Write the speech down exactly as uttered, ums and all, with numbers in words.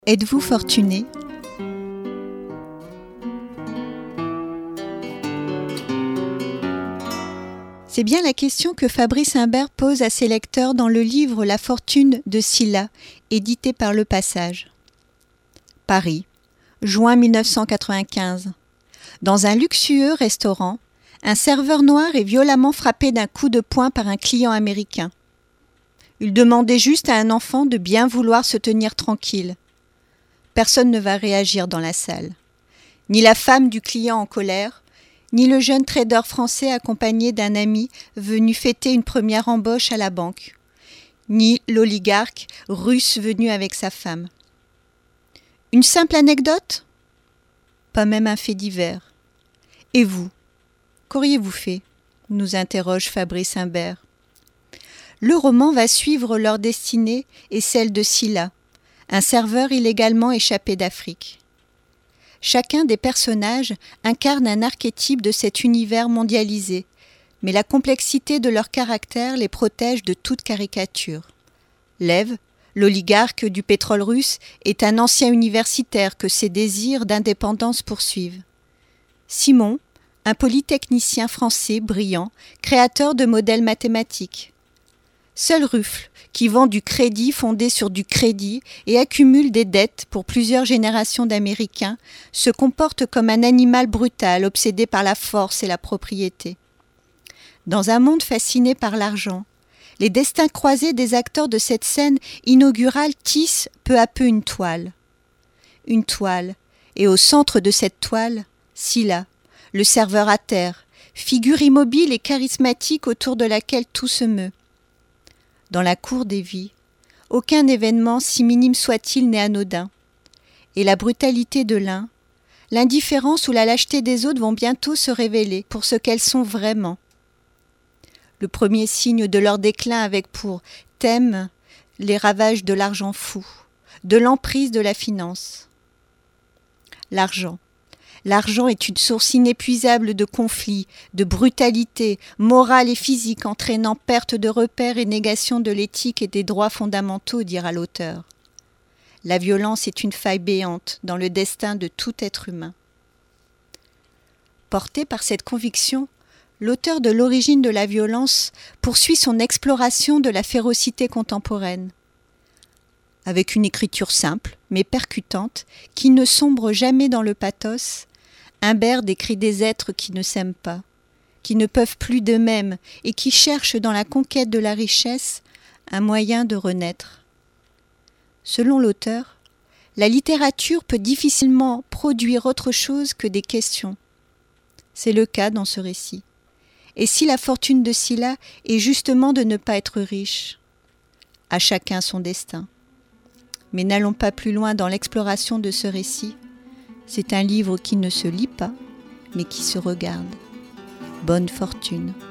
Êtes-vous fortuné ? C'est bien la question que Fabrice Imbert pose à ses lecteurs dans le livre La fortune de Sylla, édité par Le Passage. Paris, juin mille neuf cent quatre-vingt-quinze. Dans un luxueux restaurant, un serveur noir est violemment frappé d'un coup de poing par un client américain. Il demandait juste à un enfant de bien vouloir se tenir tranquille. Personne ne va réagir dans la salle. Ni la femme du client en colère, ni le jeune trader français accompagné d'un ami venu fêter une première embauche à la banque, ni l'oligarque russe venu avec sa femme. Une simple anecdote ? Pas même un fait divers. Et vous, qu'auriez-vous fait ? Nous interroge Fabrice Imbert. Le roman va suivre leur destinée et celle de Sylla, un serveur illégalement échappé d'Afrique. Chacun des personnages incarne un archétype de cet univers mondialisé, mais la complexité de leur caractère les protège de toute caricature. Lev, l'oligarque du pétrole russe, est un ancien universitaire que ses désirs d'indépendance poursuivent. Simon, un polytechnicien français brillant, créateur de modèles mathématiques. Seul Ruffle, qui vend du crédit fondé sur du crédit et accumule des dettes pour plusieurs générations d'Américains, se comporte comme un animal brutal obsédé par la force et la propriété. Dans un monde fasciné par l'argent, les destins croisés des acteurs de cette scène inaugurale tissent peu à peu une toile. Une toile, et au centre de cette toile, Sylla, le serveur à terre, figure immobile et charismatique autour de laquelle tout se meut. Dans la cour des vies, aucun événement, si minime soit-il, n'est anodin. Et la brutalité de l'un, l'indifférence ou la lâcheté des autres vont bientôt se révéler pour ce qu'elles sont vraiment. Le premier signe de leur déclin avec pour thème les ravages de l'argent fou, de l'emprise de la finance. L'argent. L'argent est une source inépuisable de conflits, de brutalité, morale et physique, entraînant perte de repères et négation de l'éthique et des droits fondamentaux, dira l'auteur. La violence est une faille béante dans le destin de tout être humain. Porté par cette conviction, l'auteur de L'origine de la violence poursuit son exploration de la férocité contemporaine. Avec une écriture simple, mais percutante, qui ne sombre jamais dans le pathos, Imbert décrit des êtres qui ne s'aiment pas, qui ne peuvent plus d'eux-mêmes et qui cherchent dans la conquête de la richesse un moyen de renaître. Selon l'auteur, la littérature peut difficilement produire autre chose que des questions. C'est le cas dans ce récit. Et si la fortune de Sylla est justement de ne pas être riche ? À chacun son destin. Mais n'allons pas plus loin dans l'exploration de ce récit. C'est un livre qui ne se lit pas, mais qui se regarde. Bonne fortune.